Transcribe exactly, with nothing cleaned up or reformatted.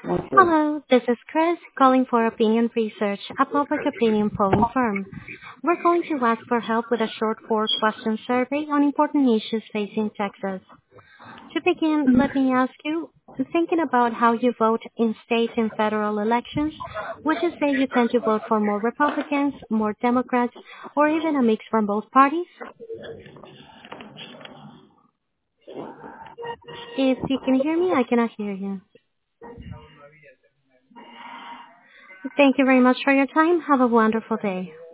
Okay. Hello, this is Chris calling for Opinion Research, a public opinion polling firm. We're going to ask for help with a short four-question survey on important issues facing Texas. To begin, let me ask you, thinking about how you vote in state and federal elections, would you say you tend to vote for more Republicans, more Democrats, or even a mix from both parties? If you can hear me, I cannot hear you. Thank you very much for your time. Have a wonderful day.